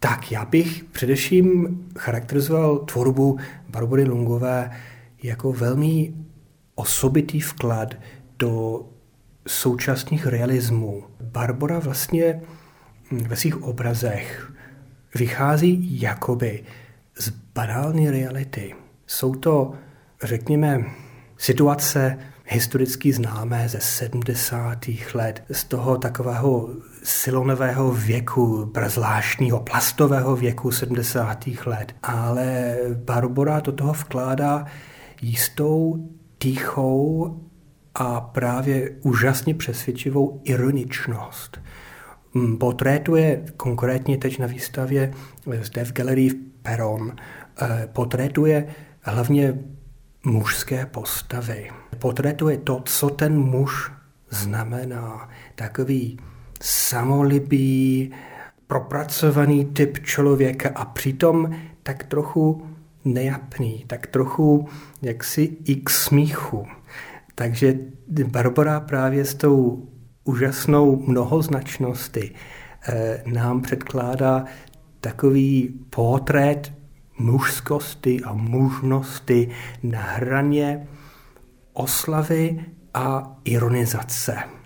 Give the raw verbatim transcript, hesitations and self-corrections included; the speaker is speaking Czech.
Tak, já bych především charakterizoval tvorbu Barbory Lungové jako velmi osobitý vklad do současných realismů. Barbora vlastně ve svých obrazech vychází jakoby z banální reality. Jsou to, řekněme, situace historicky známé ze sedmdesátých let, z toho takového silonového věku, zvláštního plastového věku sedmdesátých let. Ale Barbora do toho vkládá jistou tichou a právě úžasně přesvědčivou ironičnost. Portrétuje konkrétně teď na výstavě zde v galerii Perron, portrétuje hlavně mužské postavy. Portrétuje to, co ten muž znamená. Takový samolibý, propracovaný typ člověka a přitom tak trochu nejapný, tak trochu jaksi i k smíchu. Takže Barbora právě s tou úžasnou mnohoznačností eh, nám předkládá takový portrét mužskosti a mužnosti na hraně oslavy a ironizace.